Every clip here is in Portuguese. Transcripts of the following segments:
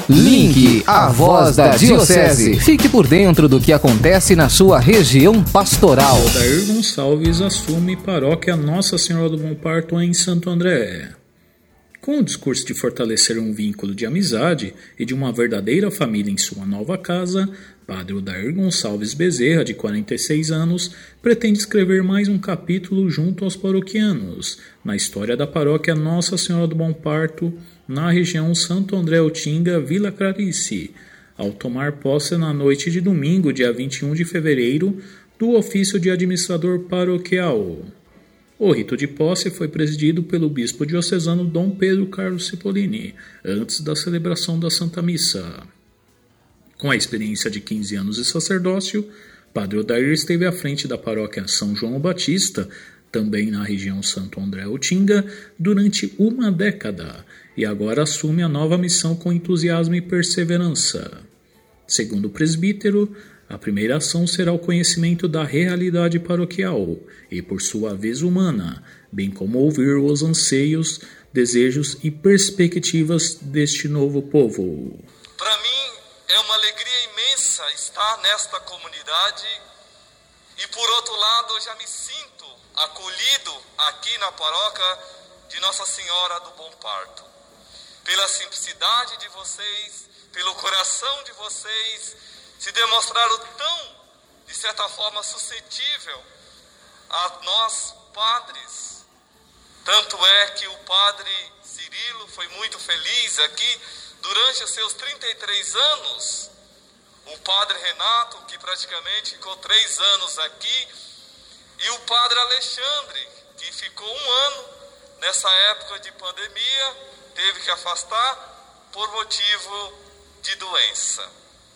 Link, a voz da Diocese. Fique por dentro do que acontece na sua região pastoral. Odair Gonçalves assume paróquia Nossa Senhora do Bom Parto em Santo André. Com o discurso de fortalecer um vínculo de amizade e de uma verdadeira família em sua nova casa, Padre Odair Gonçalves Bezerra, de 46 anos, pretende escrever mais um capítulo junto aos paroquianos, na história da paróquia Nossa Senhora do Bom Parto, na região Santo André Utinga, Vila Clarice, ao tomar posse na noite de domingo, dia 21 de fevereiro, do ofício de administrador paroquial. O rito de posse foi presidido pelo bispo diocesano Dom Pedro Carlos Cipollini, antes da celebração da Santa Missa. Com a experiência de 15 anos de sacerdócio, Padre Odair esteve à frente da paróquia São João Batista, também na região Santo André Utinga, durante uma década, e agora assume a nova missão com entusiasmo e perseverança. Segundo o presbítero, a primeira ação será o conhecimento da realidade paroquial e, por sua vez, humana, bem como ouvir os anseios, desejos e perspectivas deste novo povo. Para mim é uma alegria imensa estar nesta comunidade e, por outro lado, eu já me sinto acolhido aqui na paróquia de Nossa Senhora do Bom Parto. Pela simplicidade de vocês, pelo coração de vocês, se demonstraram tão, de certa forma, suscetível a nós padres. Tanto é que o padre Cirilo foi muito feliz aqui durante os seus 33 anos. O padre Renato, que praticamente ficou 3 anos aqui, e o padre Alexandre, que ficou 1 ano nessa época de pandemia, teve que afastar por motivo de doença.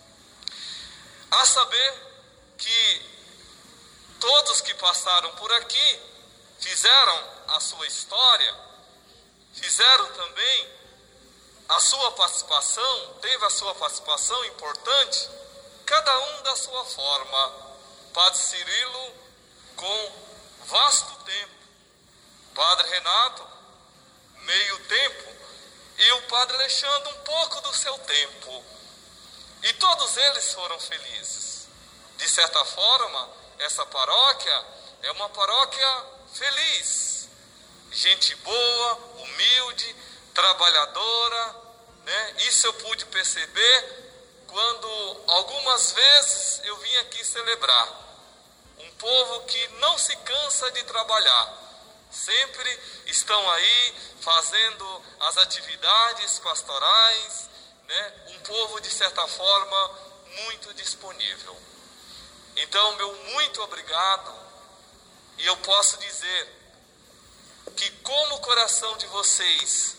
A saber que todos que passaram por aqui fizeram a sua história, fizeram também a sua participação, teve a sua participação importante, cada um da sua forma. Padre Cirilo com vasto tempo, Padre Renato meio tempo e o Padre Alexandre um pouco do seu tempo. E todos eles foram felizes. De certa forma, essa paróquia é uma paróquia feliz. Gente boa, humilde, trabalhadora, né? Isso eu pude perceber quando algumas vezes eu vim aqui celebrar. Um povo que não se cansa de trabalhar. Sempre estão aí fazendo as atividades pastorais, né? Um povo, de certa forma, muito disponível. Então, meu muito obrigado. E eu posso dizer que, como o coração de vocês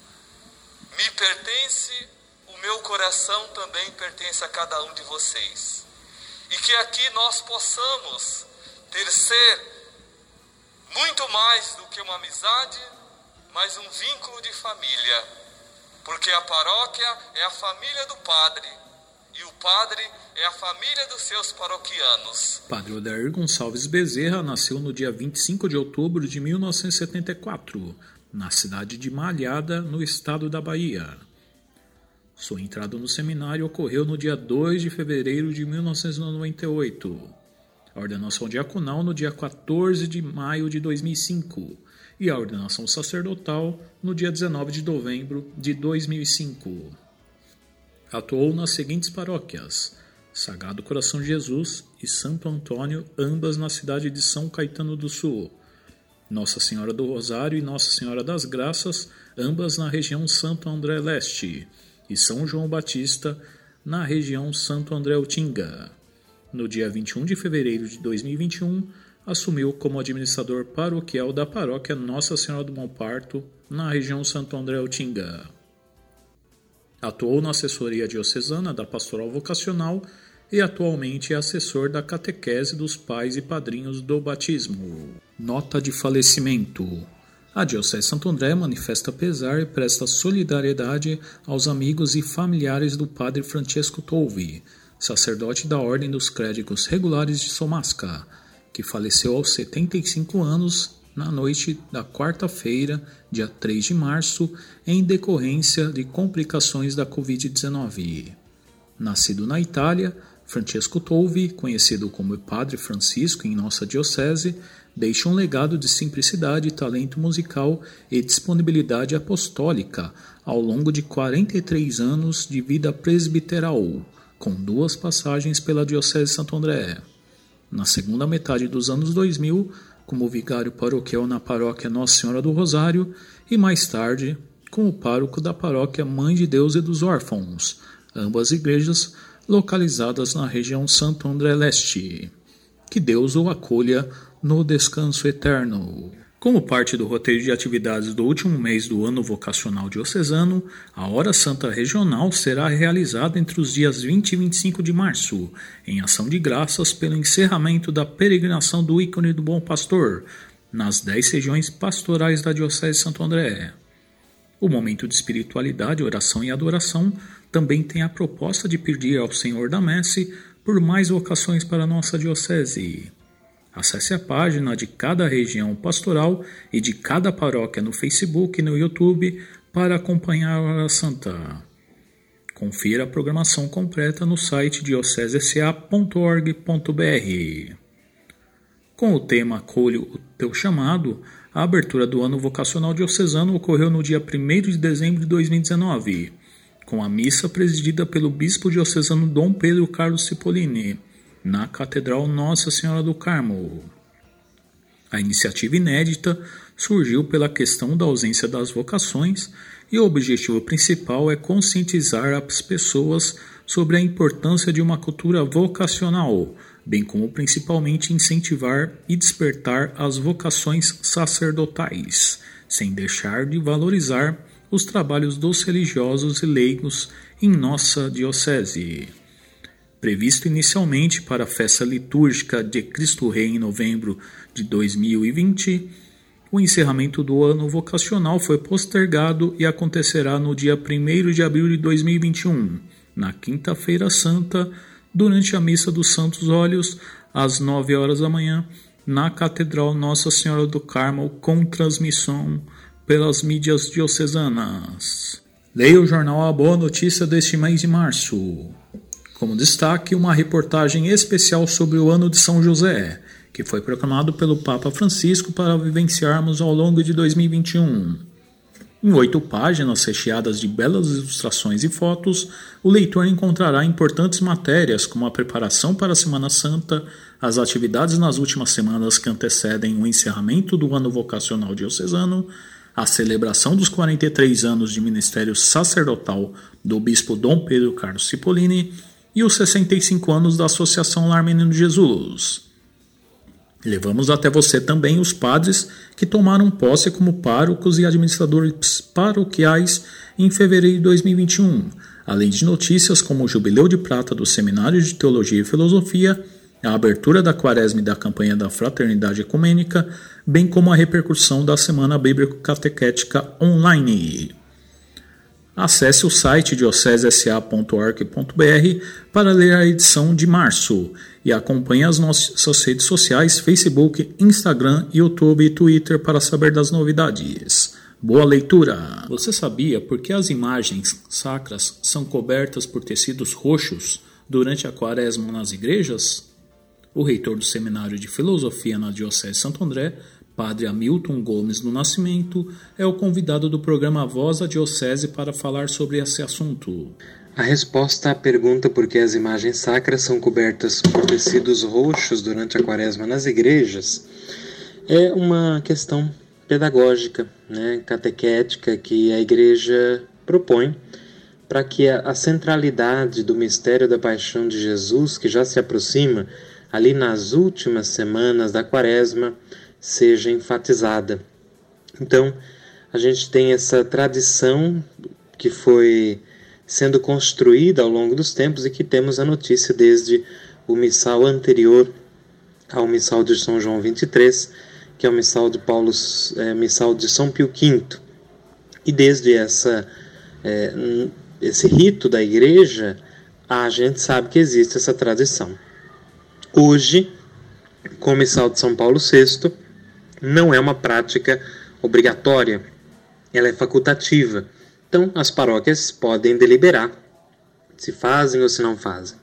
me pertence, o meu coração também pertence a cada um de vocês. E que aqui nós possamos ser muito mais do que uma amizade, mas um vínculo de família. Porque a paróquia é a família do padre e o padre é a família dos seus paroquianos. Padre Odair Gonçalves Bezerra nasceu no dia 25 de outubro de 1974, na cidade de Malhada, no estado da Bahia. Sua entrada no seminário ocorreu no dia 2 de fevereiro de 1998. A ordenação diaconal no dia 14 de maio de 2005 e a ordenação sacerdotal no dia 19 de novembro de 2005. Atuou nas seguintes paróquias: Sagrado Coração de Jesus e Santo Antônio, ambas na cidade de São Caetano do Sul, Nossa Senhora do Rosário e Nossa Senhora das Graças, ambas na região Santo André Leste, e São João Batista, na região Santo André Utinga. No dia 21 de fevereiro de 2021, assumiu como administrador paroquial da paróquia Nossa Senhora do Bom Parto, na região Santo André Utinga. Atuou na assessoria diocesana da Pastoral Vocacional e atualmente é assessor da catequese dos pais e padrinhos do batismo. Nota de falecimento. A Diocese de Santo André manifesta pesar e presta solidariedade aos amigos e familiares do padre Francesco Tolvi, sacerdote da Ordem dos Clérigos Regulares de Somasca, que faleceu aos 75 anos na noite da quarta-feira, dia 3 de março, em decorrência de complicações da Covid-19. Nascido na Itália, Francesco Tolvi, conhecido como Padre Francisco em nossa diocese, deixa um legado de simplicidade, talento musical e disponibilidade apostólica ao longo de 43 anos de vida presbiteral, com 2 passagens pela Diocese de Santo André. Na segunda metade dos anos 2000, como vigário paroquial na paróquia Nossa Senhora do Rosário e mais tarde como pároco da paróquia Mãe de Deus e dos Órfãos, ambas igrejas localizadas na região Santo André Leste. Que Deus o acolha no descanso eterno. Como parte do roteiro de atividades do último mês do ano vocacional diocesano, a Hora Santa Regional será realizada entre os dias 20 e 25 de março, em ação de graças pelo encerramento da peregrinação do ícone do Bom Pastor, nas 10 regiões pastorais da Diocese de Santo André. O momento de espiritualidade, oração e adoração também tem a proposta de pedir ao Senhor da Messe por mais vocações para a nossa Diocese. Acesse a página de cada região pastoral e de cada paróquia no Facebook e no YouTube para acompanhar a Hora Santa. Confira a programação completa no site diocesesa.org.br. Com o tema Acolho o Teu Chamado, a abertura do ano vocacional diocesano ocorreu no dia 1º de dezembro de 2019, com a missa presidida pelo bispo diocesano Dom Pedro Carlos Cipollini, na Catedral Nossa Senhora do Carmo. A iniciativa inédita surgiu pela questão da ausência das vocações e o objetivo principal é conscientizar as pessoas sobre a importância de uma cultura vocacional, bem como principalmente incentivar e despertar as vocações sacerdotais, sem deixar de valorizar os trabalhos dos religiosos e leigos em nossa diocese. Previsto inicialmente para a festa litúrgica de Cristo Rei em novembro de 2020, o encerramento do ano vocacional foi postergado e acontecerá no dia 1º de abril de 2021, na Quinta-feira Santa, durante a Missa dos Santos Óleos, às 9 horas da manhã, na Catedral Nossa Senhora do Carmo, com transmissão pelas mídias diocesanas. Leia o jornal A Boa Notícia deste mês de março. Como destaque, uma reportagem especial sobre o ano de São José, que foi proclamado pelo Papa Francisco para vivenciarmos ao longo de 2021. Em 8 páginas recheadas de belas ilustrações e fotos, o leitor encontrará importantes matérias como a preparação para a Semana Santa, as atividades nas últimas semanas que antecedem o encerramento do ano vocacional diocesano, a celebração dos 43 anos de ministério sacerdotal do bispo Dom Pedro Carlos Cipollini e os 65 anos da Associação Lar Menino Jesus. Levamos até você também os padres que tomaram posse como párocos e administradores paroquiais em fevereiro de 2021, além de notícias como o Jubileu de Prata do Seminário de Teologia e Filosofia, a abertura da Quaresma e da campanha da Fraternidade Ecumênica, bem como a repercussão da Semana Bíblico-Catequética online. Acesse o site diocesesa.org.br para ler a edição de março e acompanhe as nossas redes sociais, Facebook, Instagram, YouTube e Twitter para saber das novidades. Boa leitura! Você sabia por que as imagens sacras são cobertas por tecidos roxos durante a Quaresma nas igrejas? O reitor do Seminário de Filosofia na Diocese de Santo André, Padre Hamilton Gomes do Nascimento, é o convidado do programa Voz da Diocese para falar sobre esse assunto. A resposta à pergunta por que as imagens sacras são cobertas por tecidos roxos durante a Quaresma nas igrejas é uma questão pedagógica, catequética, que a Igreja propõe para que a centralidade do mistério da paixão de Jesus, que já se aproxima ali nas últimas semanas da Quaresma, seja enfatizada. Então, a gente tem essa tradição que foi sendo construída ao longo dos tempos e que temos a notícia desde o missal anterior ao missal de São João 23, que é o missal de missal de São Pio V. E desde esse rito da Igreja, a gente sabe que existe essa tradição. Hoje, com o missal de São Paulo VI, não é uma prática obrigatória, ela é facultativa. Então, as paróquias podem deliberar se fazem ou se não fazem.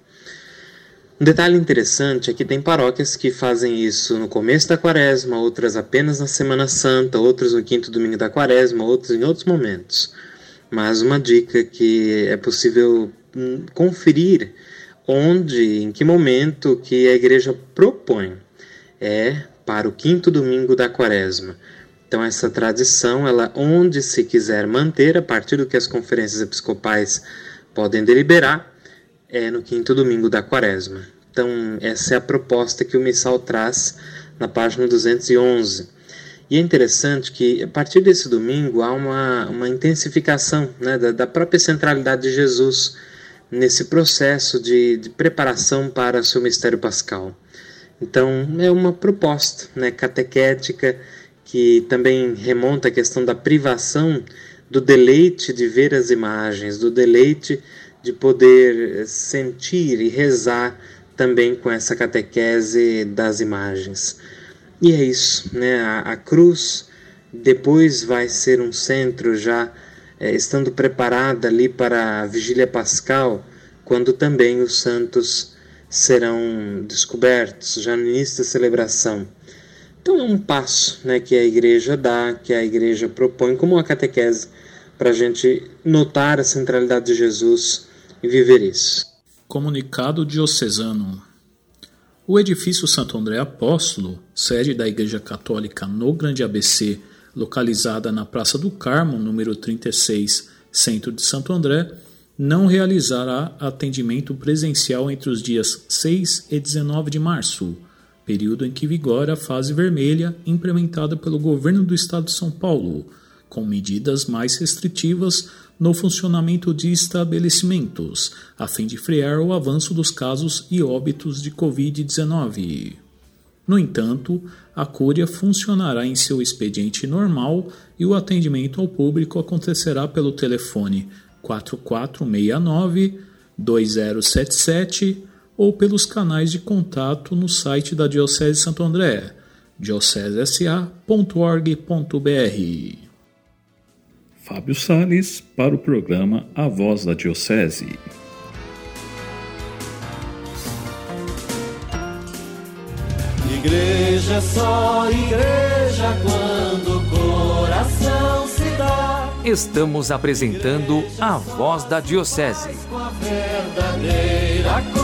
Um detalhe interessante é que tem paróquias que fazem isso no começo da quaresma, outras apenas na Semana Santa, outras no quinto domingo da quaresma, outras em outros momentos. Mas uma dica que é possível conferir onde, em que momento que a igreja propõe é para o quinto domingo da quaresma. Então essa tradição, ela onde se quiser manter, a partir do que as conferências episcopais podem deliberar, é no quinto domingo da quaresma. Então essa é a proposta que o missal traz na página 211. E é interessante que a partir desse domingo há uma intensificação, né, da própria centralidade de Jesus nesse processo de preparação para o seu mistério pascal. Então é uma proposta, né, catequética, que também remonta à questão da privação do deleite de ver as imagens, do deleite de poder sentir e rezar também com essa catequese das imagens. E é isso, né? A cruz depois vai ser um centro já estando preparada ali para a vigília pascal, quando também os santos serão descobertos, já no início da celebração. Então é um passo, né, que a igreja dá, que a igreja propõe como uma catequese para a gente notar a centralidade de Jesus e viver isso. Comunicado diocesano. O edifício Santo André Apóstolo, sede da Igreja Católica no Grande ABC, localizada na Praça do Carmo, número 36, centro de Santo André, não realizará atendimento presencial entre os dias 6 e 19 de março, período em que vigora a fase vermelha implementada pelo governo do estado de São Paulo, com medidas mais restritivas no funcionamento de estabelecimentos, a fim de frear o avanço dos casos e óbitos de Covid-19. No entanto, a Cúria funcionará em seu expediente normal e o atendimento ao público acontecerá pelo telefone 4469-2077 ou pelos canais de contato no site da Diocese de Santo André, diocesesa.org.br. Fábio Salles para o programa A Voz da Diocese. Igreja é só igreja quando o coração se dá. Estamos apresentando A Voz da Diocese. Com a verdadeira